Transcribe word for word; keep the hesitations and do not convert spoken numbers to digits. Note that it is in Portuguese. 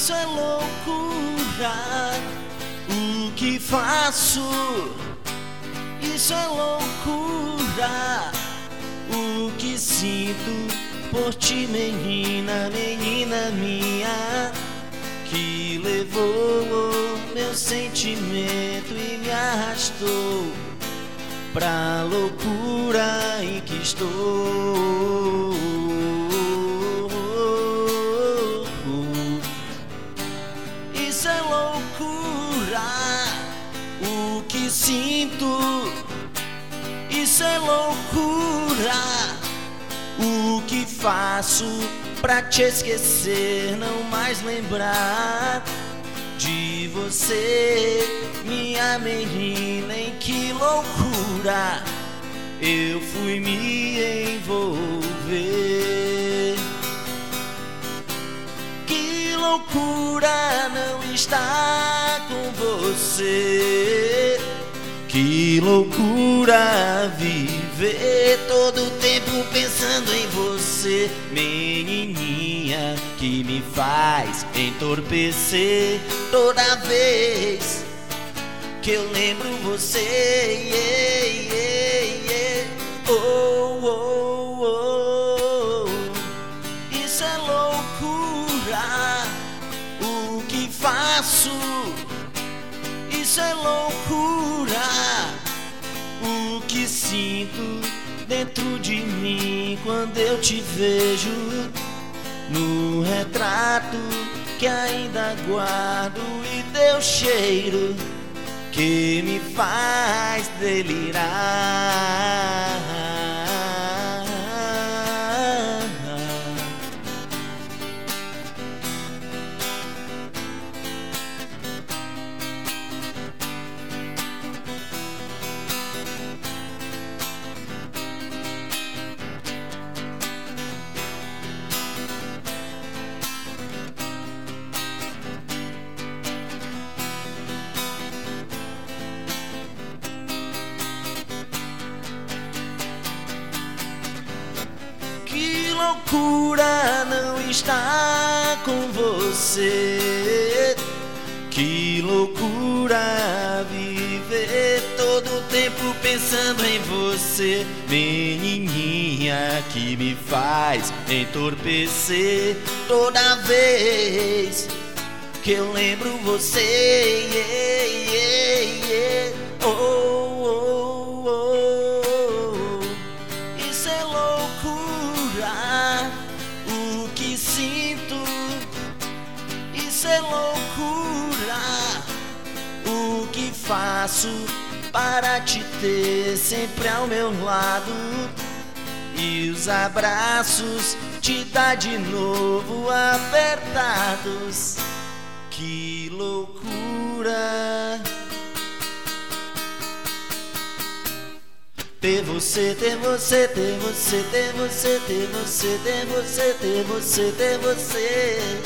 Isso é loucura, o que faço. Isso é loucura, o que sinto por ti, menina, menina minha, que levou meu sentimento e me arrastou pra loucura em que estou. Isso é loucura, o que sinto. Isso é loucura, o que faço pra te esquecer, não mais lembrar de você, minha menina. Em que loucura eu fui me envolver. Que loucura não estar com você. Que loucura viver todo o tempo pensando em você, menininha, que me faz entorpecer toda vez que eu lembro você. Yeah, yeah, yeah. Oh, oh, oh. Isso é loucura, o que faço. Isso é loucura, o que sinto dentro de mim quando eu te vejo no retrato que ainda guardo, e teu cheiro que me faz delirar. Que loucura não estar com você. Que loucura viver todo o tempo pensando em você, menininha, que me faz entorpecer toda vez que eu lembro você. Yeah, yeah, yeah. Oh, oh, oh. Isso é loucura, o que sinto. Isso é loucura, o que faço para te ter sempre ao meu lado, e os abraços te dar de novo apertados. Que loucura ter você, ter você, ter você, ter você, ter você, ter você, ter você, ter você.